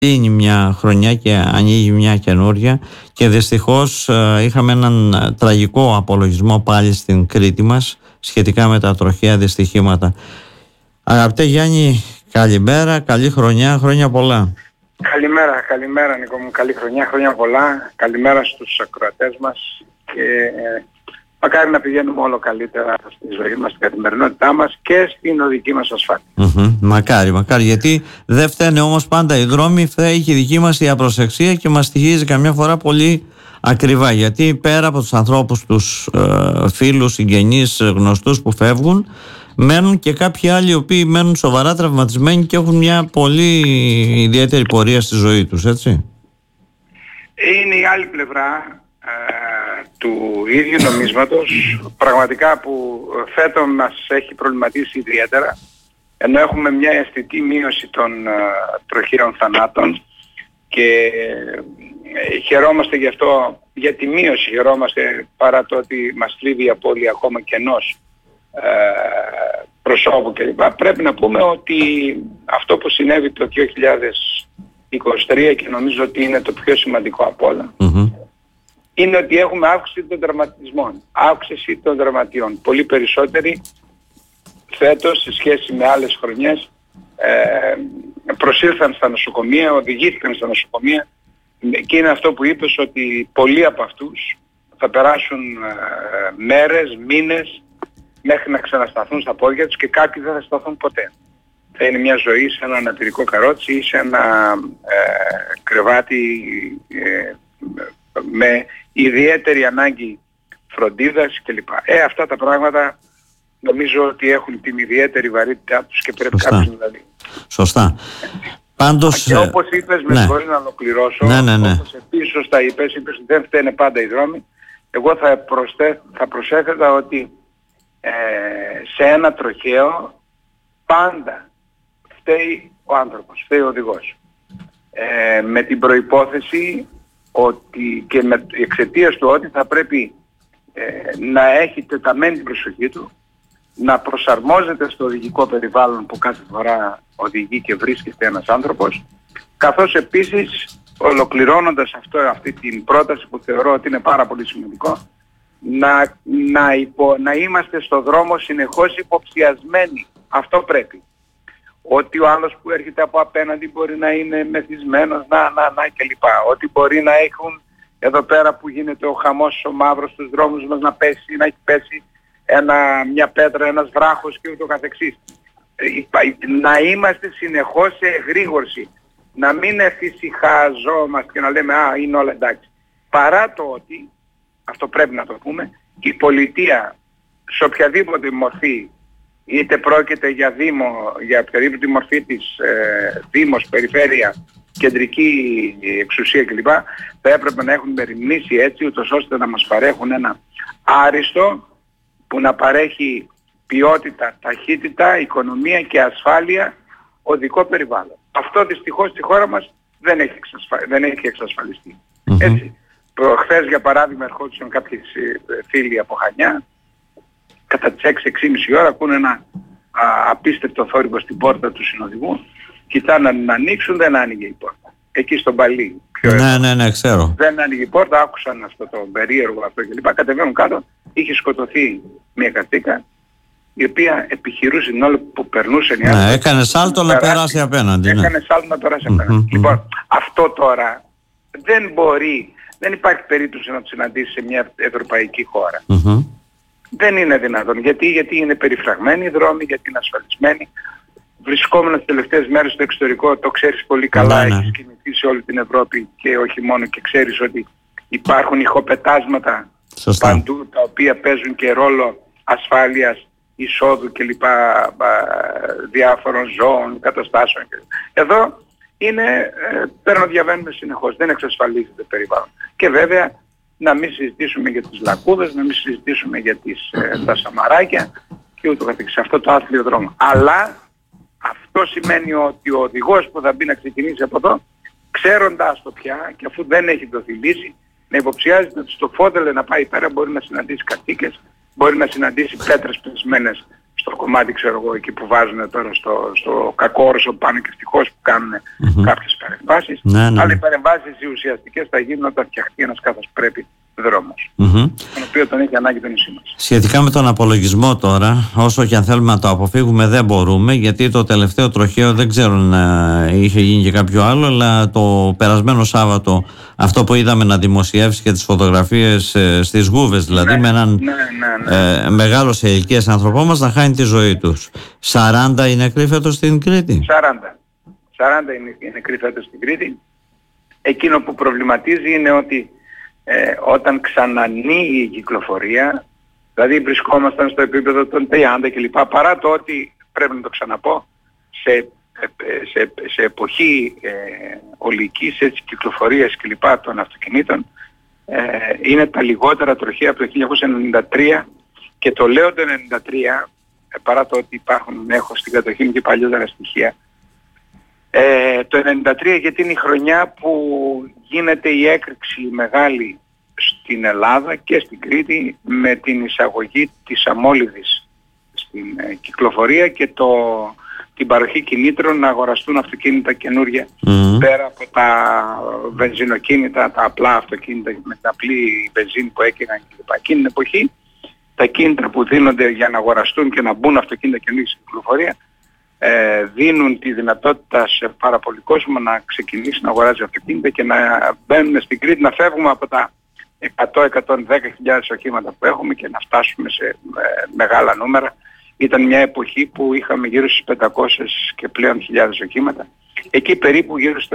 κλείνει μια χρονιά και ανοίγει μια καινούρια, και δυστυχώς είχαμε έναν τραγικό απολογισμό πάλι στην Κρήτη μας σχετικά με τα τροχαία δυστυχήματα. Αγαπητέ Γιάννη, καλημέρα, καλή χρονιά, χρόνια πολλά. Καλημέρα Νίκο μου, καλή χρονιά, χρόνια πολλά. Καλημέρα στους ακροατές μας και μακάρι να πηγαίνουμε όλο καλύτερα στη ζωή μας, στην καθημερινότητά μας και στην οδική μας ασφάλεια. Μακάρι, γιατί δεν φταίνε όμως πάντα οι δρόμοι, φταίει και η δική μας η απροσεξία και μας στοιχίζει καμιά φορά πολύ ακριβά, γιατί πέρα από τους ανθρώπους, τους φίλους, συγγενείς, γνωστούς που φεύγουν, μένουν και κάποιοι άλλοι οι οποίοι μένουν σοβαρά τραυματισμένοι και έχουν μια πολύ ιδιαίτερη πορεία στη ζωή τους, έτσι. Είναι η άλλη πλευρά του ίδιου νομίσματος, πραγματικά, που φέτος μας έχει προβληματίσει ιδιαίτερα, ενώ έχουμε μια αισθητή μείωση των τροχαίων θανάτων και χαιρόμαστε γι' αυτό, για τη μείωση χαιρόμαστε, παρά το ότι μας θλίβει η απώλεια ακόμα και ενός προσώπου κλπ. Πρέπει να πούμε ότι αυτό που συνέβη το 2023, και νομίζω ότι είναι το πιο σημαντικό από όλα, είναι ότι έχουμε αύξηση των τραυματισμών, αύξηση των τραυματιών. Πολύ περισσότεροι φέτος σε σχέση με άλλες χρονιές προσήλθαν στα νοσοκομεία, οδηγήθηκαν στα νοσοκομεία, και είναι αυτό που είπες, ότι πολλοί από αυτούς θα περάσουν μέρες, μήνες μέχρι να ξανασταθούν στα πόδια τους, και κάποιοι δεν θα σταθούν ποτέ. Θα είναι μια ζωή σε ένα αναπηρικό καρότσι ή σε ένα κρεβάτι με ιδιαίτερη ανάγκη φροντίδας κλπ. Αυτά τα πράγματα νομίζω ότι έχουν την ιδιαίτερη βαρύτητά τους και πρέπει κάποιος να τα δει. Σωστά. Πάντως, και όπως είπες, με συγχωρείς να ολοκληρώσω, όπως επίσης σωστά είπες ότι δεν φταίνε πάντα οι δρόμοι. Εγώ θα προσέθετα ότι σε ένα τροχαίο πάντα φταίει ο άνθρωπος, φταίει ο οδηγός. Με την προϋπόθεση ότι, και με εξαιτίας του ότι θα πρέπει να έχει τεταμένη την προσοχή του, να προσαρμόζεται στο οδηγικό περιβάλλον που κάθε φορά οδηγεί και βρίσκεται ένας άνθρωπος, καθώς επίσης, ολοκληρώνοντας αυτή την πρόταση που θεωρώ ότι είναι πάρα πολύ σημαντικό, να είμαστε στο δρόμο συνεχώς υποψιασμένοι. Αυτό πρέπει. Ότι ο άλλος που έρχεται από απέναντι μπορεί να είναι μεθυσμένος, κλπ. Ότι μπορεί να έχουν εδώ πέρα που γίνεται ο χαμός ο μαύρος στους δρόμους μας, να έχει πέσει μια πέτρα, ένας βράχος και ούτω καθεξής. Να είμαστε συνεχώς σε εγρήγορση. Να μην εφησυχαζόμαστε και να λέμε είναι όλα εντάξει. Παρά το ότι, αυτό πρέπει να το πούμε, η πολιτεία σε οποιαδήποτε μορφή, είτε πρόκειται για δήμο, για οποιαδήποτε μορφή της δήμος, περιφέρεια, κεντρική εξουσία κλπ, θα έπρεπε να έχουν μεριμνήσει έτσι, ούτως ώστε να μας παρέχουν ένα άριστο που να παρέχει ποιότητα, ταχύτητα, οικονομία και ασφάλεια οδικό περιβάλλον. Αυτό δυστυχώς στη χώρα μας δεν έχει εξασφαλιστεί. Έτσι. Προχθές για παράδειγμα ερχόντουσαν κάποιοι φίλοι από Χανιά, κατά τις 6-6.30 ώρα ακούνε ένα απίστευτο θόρυβο στην πόρτα του συνοδηγού, κοιτάνε να ανοίξουν, δεν άνοιγε η πόρτα. Εκεί στον Παλί. Ναι, ξέρω. Δεν άνοιγε η πόρτα, άκουσαν αυτό το περίεργο αυτό κλπ. Κατεβαίνουν κάτω, είχε σκοτωθεί μια κατοίκα, η οποία επιχειρούσε την όλη που περνούσε. Έκανε σάλτο να περάσει απέναντι. Έκανε σάλτο να περάσει απέναντι. Λοιπόν, αυτό τώρα δεν υπάρχει περίπτωση να το συναντήσει σε μια ευρωπαϊκή χώρα. Δεν είναι δυνατόν. Γιατί είναι περιφραγμένοι οι δρόμοι, γιατί είναι ασφαλισμένοι. Βρισκόμενος τις τελευταίες μέρες στο εξωτερικό, το ξέρεις πολύ καλά, έχεις κινηθεί σε όλη την Ευρώπη και όχι μόνο, και ξέρεις ότι υπάρχουν ηχοπετάσματα παντού, τα οποία παίζουν και ρόλο ασφάλειας, εισόδου κλπ, διάφορων ζώων, καταστάσεων. Εδώ διαβαίνουμε συνεχώς, δεν εξασφαλίζεται περιβάλλον. Και βέβαια να μην συζητήσουμε για τις λακκούδες, να μην συζητήσουμε για τα σαμαράκια και ούτω καθεξής, αυτό το άθλιο δρόμο. Αλλά αυτό σημαίνει ότι ο οδηγός που θα μπει να ξεκινήσει από εδώ, ξέροντας το πια και αφού δεν έχει δοθεί λύση, να υποψιάζεται ότι στο Φόντελε να πάει πέρα μπορεί να συναντήσει κατοίκες, μπορεί να συναντήσει πέτρες πεσμένες στο κομμάτι, ξέρω εγώ, εκεί που βάζουν τώρα στο Κακόρωσο, πάνε και ευτυχώς που κάνουν κάποιες παρεμβάσεις. Ναι. Αλλά οι παρεμβάσεις οι ουσιαστικές θα γίνουν όταν φτιαχτεί ένας καθώς πρέπει δρόμος, τον οποίο τον έχει ανάγκη το νησί μας. Σχετικά με τον απολογισμό τώρα, όσο και αν θέλουμε να το αποφύγουμε δεν μπορούμε, γιατί το τελευταίο τροχαίο δεν ξέρω αν είχε γίνει και κάποιο άλλο, αλλά το περασμένο Σάββατο αυτό που είδαμε να δημοσιεύσει και τις φωτογραφίες στις Γούβες, δηλαδή με έναν μεγάλο σε ηλικίες άνθρωπό μας να χάνει τη ζωή τους. 40 είναι νεκροί φέτος στην Κρήτη. 40 είναι νεκροί φέτος στην Κρήτη. Εκείνο που προβληματίζει είναι ότι όταν ξανανοίγει η κυκλοφορία, δηλαδή βρισκόμασταν στο επίπεδο των 30 κλπ, παρά το ότι, πρέπει να το ξαναπώ, σε εποχή ολικής κυκλοφορίας κλπ των αυτοκινήτων, είναι τα λιγότερα τροχαία από το 1993, και το λέω το 1993 παρά το ότι έχω στην κατοχή μου και παλιότερα στοιχεία. Το 1993 γιατί είναι η χρονιά που γίνεται η έκρηξη μεγάλη στην Ελλάδα και στην Κρήτη με την εισαγωγή της αμόλυδης στην κυκλοφορία και την παροχή κινήτρων να αγοραστούν αυτοκίνητα καινούργια πέρα από τα βενζινοκίνητα, τα απλά αυτοκίνητα με την απλή βενζίνη που έκαιγαν κλπ. Εκείνη την εποχή τα κίνητρα που δίνονται για να αγοραστούν και να μπουν αυτοκίνητα καινούργια στην κυκλοφορία δίνουν τη δυνατότητα σε πάρα πολύ κόσμο να ξεκινήσει να αγοράζει αυτοκίνητα και να μπαίνουν στην Κρήτη, να φεύγουμε από τα 100-110.000 οχήματα που έχουμε και να φτάσουμε σε μεγάλα νούμερα. Ήταν μια εποχή που είχαμε γύρω στις 500 και πλέον χιλιάδες οχήματα. Εκεί περίπου γύρω στις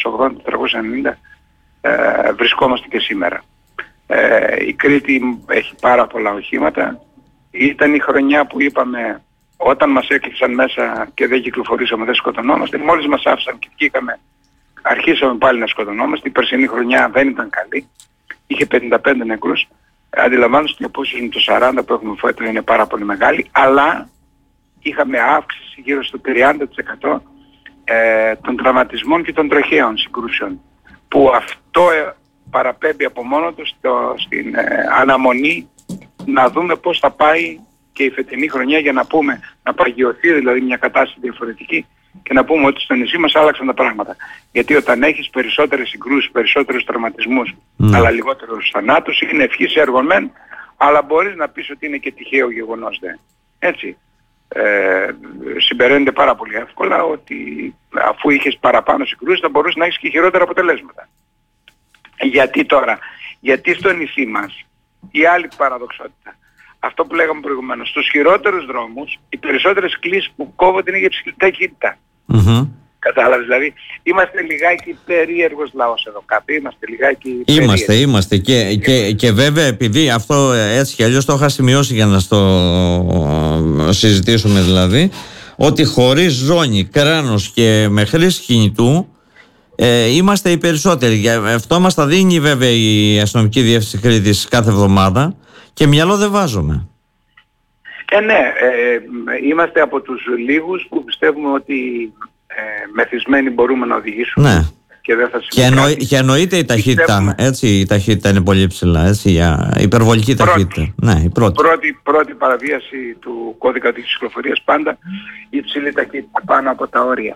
480-490 βρισκόμαστε και σήμερα. Η Κρήτη έχει πάρα πολλά οχήματα. Ήταν η χρονιά που είπαμε, όταν μας έκλεισαν μέσα και δεν κυκλοφορήσαμε, δεν σκοτωνόμαστε. Μόλις μας άφησαν και βγήκαμε, αρχίσαμε πάλι να σκοτωνόμαστε. Η περσινή χρονιά δεν ήταν καλή. Είχε 55 νεκρούς. Αντιλαμβάνεστε πως είναι το 40 που έχουμε φέτος είναι πάρα πολύ μεγάλη, αλλά είχαμε αύξηση γύρω στο 30% των τραυματισμών και των τροχαίων συγκρούσεων, που αυτό παραπέμπει από μόνο του στην αναμονή να δούμε πώς θα πάει και η φετινή χρονιά, για να πούμε, να παγιωθεί δηλαδή μια κατάσταση διαφορετική και να πούμε ότι στο νησί μας άλλαξαν τα πράγματα. Γιατί όταν έχεις περισσότερες συγκρούσεις, περισσότερους τραυματισμούς, αλλά λιγότερους θανάτους, είναι ευχής έργων μεν, αλλά μπορείς να πεις ότι είναι και τυχαίο γεγονός, δε. Έτσι. Συμπεραίνεται πάρα πολύ εύκολα ότι αφού είχες παραπάνω συγκρούσεις θα μπορούσες να έχεις και χειρότερα αποτελέσματα. Γιατί τώρα? Γιατί στο νησί μας η άλλη παραδοξότητα, αυτό που λέγαμε προηγουμένως, στους χειρότερους δρόμους οι περισσότερες κλήσεις που κόβονται είναι για ψηλή ταχύτητα. Κατάλαβες, δηλαδή είμαστε λιγάκι περίεργος λαός εδώ κάτω, είμαστε λιγάκι περίεργος. Είμαστε και βέβαια, επειδή αυτό έτσι κι αλλιώς το είχα σημειώσει για να το συζητήσουμε, δηλαδή ότι χωρίς ζώνη, κράνος και με χρήση κινητού είμαστε οι περισσότεροι. Γι' αυτό μας τα δίνει βέβαια η αστυνομική διεύθυνση Κρήτης κάθε εβδομάδα και μυαλό δεν βάζουμε. Ναι, είμαστε από τους λίγους που πιστεύουμε ότι μεθυσμένοι μπορούμε να οδηγήσουμε. Ναι. Και δεν θα και εννοείται η ταχύτητα, έτσι, η ταχύτητα είναι πολύ ψηλά, έτσι, για υπερβολική ταχύτητα. Ναι, η πρώτη παραβίαση του κώδικα της κυκλοφορίας πάντα η ψηλή ταχύτητα πάνω από τα όρια.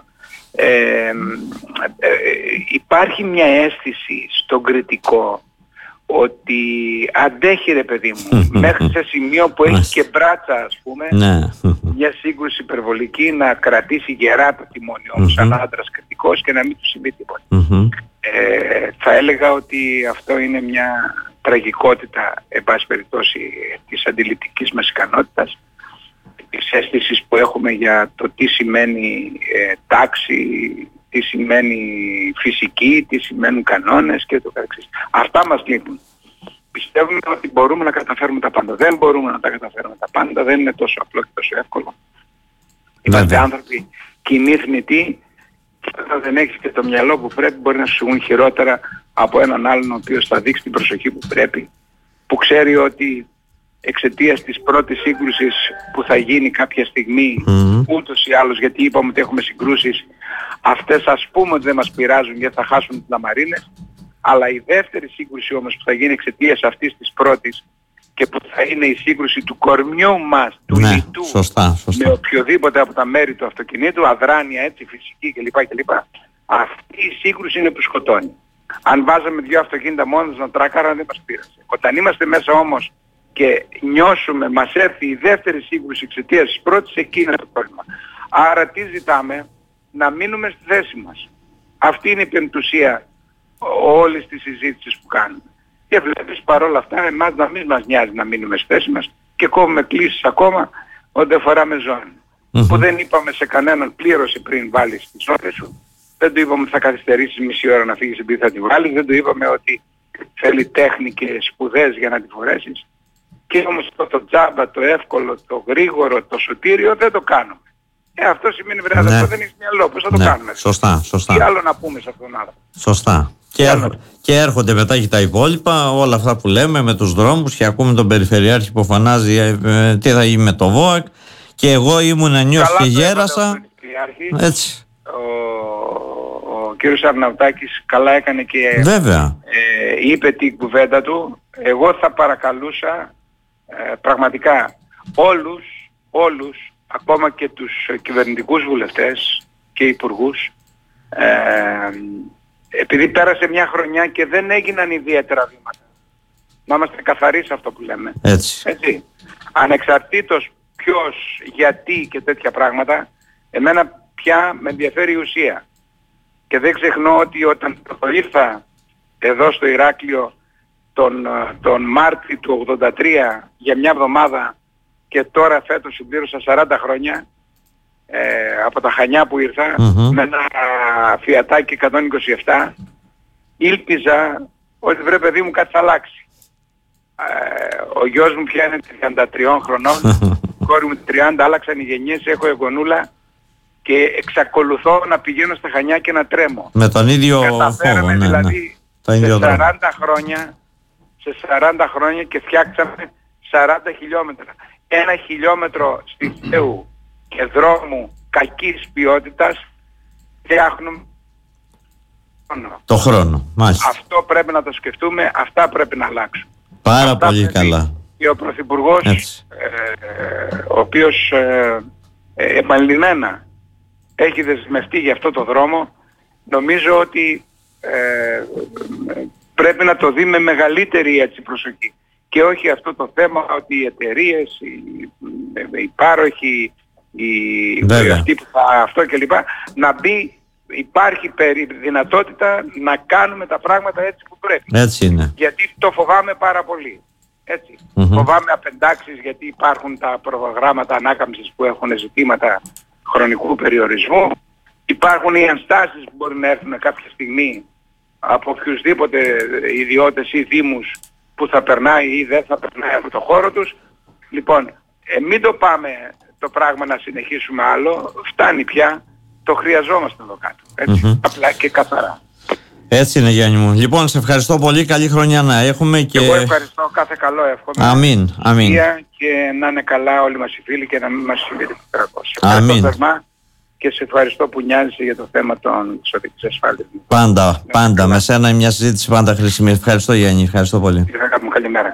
Υπάρχει μια αίσθηση στον κριτικό ότι αντέχει, ρε παιδί μου, μέχρι σε σημείο που έχει και μπράτσα, ας πούμε, μια σύγκρουση υπερβολική, να κρατήσει γερά το τιμόνι όμως σαν άντρας κριτικός και να μην του συμβεί τίποτα. Θα έλεγα ότι αυτό είναι μια τραγικότητα, εν πάση περιπτώσει, της αντιληπτικής μας ικανότητας, της αίσθησης που έχουμε για το τι σημαίνει τάξη, τι σημαίνει φυσική, τι σημαίνουν κανόνες και το καθεξής. Αυτά μας λείπουν. Πιστεύουμε ότι μπορούμε να καταφέρουμε τα πάντα. Δεν μπορούμε να τα καταφέρουμε τα πάντα, δεν είναι τόσο απλό και τόσο εύκολο. Είμαστε άνθρωποι κοινοί θνητοί και όταν δεν έχεις και το μυαλό που πρέπει μπορεί να σου συμβούν χειρότερα από έναν άλλον ο οποίος θα δείξει την προσοχή που πρέπει, που ξέρει ότι εξαιτίας της πρώτης σύγκρουσης που θα γίνει κάποια στιγμή, ούτως ή άλλως, γιατί είπαμε ότι έχουμε συγκρούσεις, αυτές ας πούμε ότι δεν μας πειράζουν γιατί θα χάσουν τις λαμαρίνες, αλλά η δεύτερη σύγκρουση όμως που θα γίνει εξαιτίας αυτής της πρώτης και που θα είναι η σύγκρουση του κορμιού μας, του ναι, λιτού, σωστά. με οποιοδήποτε από τα μέρη του αυτοκινήτου, αδράνεια, έτσι, φυσική κλπ. Αυτή η σύγκρουση είναι που σκοτώνει. Αν βάζαμε 2 αυτοκίνητα μόνος να τράκαραν, δεν μας πείρασε. Όταν είμαστε μέσα όμως και νιώσουμε, μας έρθει η δεύτερη σύγκρουση εξαιτίας της πρώτης, εκεί είναι το πρόβλημα. Άρα τι ζητάμε? Να μείνουμε στη θέση μας. Αυτή είναι η πεμπτουσία όλης της συζήτησης που κάνουμε. Και βλέπεις παρόλα αυτά εμάς να μην μας νοιάζει να μείνουμε στη θέση μας και κόβουμε κλήσεις ακόμα όταν φοράμε ζώνη. Που δεν είπαμε σε κανέναν πλήρωσε πριν βάλεις τις ώρες σου. Δεν του είπαμε ότι θα καθυστερήσεις μισή ώρα να φύγεις επειδή θα τη βάλεις. Δεν του είπαμε ότι θέλει τέχνη και σπουδές για να τη φορέσεις. Και όμως το τζάμπα, το εύκολο, το γρήγορο, το σωτήριο δεν το κάνουμε. Αυτό σημαίνει βέβαια ναι. Αυτό δεν έχει μυαλό. Πώς θα το κάνουμε? Σωστά. Τι άλλο να πούμε σε αυτόν τον άνθρωπο? Σωστά. Και έρχονται μετά και τα υπόλοιπα, όλα αυτά που λέμε με τους δρόμους και ακούμε τον Περιφερειάρχη που φωνάζει τι θα γίνει με το ΒΟΑΚ. Και εγώ ήμουν νιώθει και γέρασα. Έτσι. Ο κύριος Αρναουτάκης καλά έκανε και είπε την κουβέντα του. Εγώ θα παρακαλούσα πραγματικά όλους, ακόμα και τους κυβερνητικούς βουλευτές και υπουργούς, επειδή πέρασε μια χρονιά και δεν έγιναν ιδιαίτερα βήματα, να είμαστε καθαροί σε αυτό που λέμε. Έτσι. Ανεξαρτήτως ποιος, γιατί και τέτοια πράγματα, εμένα πια με ενδιαφέρει η ουσία. Και δεν ξεχνώ ότι όταν ήρθα εδώ στο Ηράκλειο τον Μάρτιο του 83 για μια εβδομάδα και τώρα φέτος συμπλήρωσα 40 χρόνια από τα Χανιά που ήρθα με ένα Φιατάκι 127, ήλπιζα ότι βρε παιδί μου κάτι θα αλλάξει. Ο γιος μου πια είναι 33 χρονών, η κόρη μου 30, άλλαξαν οι γενιές, έχω εγγονούλα και εξακολουθώ να πηγαίνω στα Χανιά και να τρέμω. Με τον ίδιο φόβο, δηλαδή σε 40 χρόνια και φτιάξαμε 40 χιλιόμετρα. 1 χιλιόμετρο στη Θεού και δρόμου κακής ποιότητας φτιάχνουμε το χρόνο. Μάλιστα. Αυτό πρέπει να το σκεφτούμε, αυτά πρέπει να αλλάξουν. Πάρα πολύ καλά. Και ο Πρωθυπουργός, ο οποίος επανειλημμένα έχει δεσμευτεί για αυτό το δρόμο, νομίζω ότι πρέπει να το δει με μεγαλύτερη έτσι προσοχή. Και όχι αυτό το θέμα ότι οι εταιρείες, οι πάροχοι, αυτοί που θα αυτό κλπ. Να μπει, υπάρχει δυνατότητα να κάνουμε τα πράγματα έτσι που πρέπει. Έτσι είναι. Γιατί το φοβάμαι πάρα πολύ. Έτσι. Φοβάμαι απεντάξεις γιατί υπάρχουν τα προγράμματα ανάκαμψης που έχουν ζητήματα χρονικού περιορισμού. Υπάρχουν οι ενστάσεις που μπορεί να έρθουν κάποια στιγμή από οποιουσδήποτε ιδιώτες ή δήμους που θα περνάει ή δεν θα περνάει από το χώρο τους. Λοιπόν, μην το πάμε το πράγμα να συνεχίσουμε άλλο. Φτάνει πια. Το χρειαζόμαστε εδώ κάτω. Έτσι. Απλά και καθαρά. Έτσι είναι, Γιάννη μου. Λοιπόν, σε ευχαριστώ πολύ. Καλή χρονιά να έχουμε. Και εγώ ευχαριστώ. Κάθε καλό εύχομαι. Αμήν. Και να είναι καλά όλοι μας οι φίλοι και να μην μας συμβεί τίποτα. Αμήν. Και σε ευχαριστώ που νοιάζεσαι για το θέμα της οδικής ασφάλειας. Πάντα. Με σένα μια συζήτηση πάντα χρήσιμη. Ευχαριστώ, Γιάννη. Ευχαριστώ πολύ. Καλημέρα.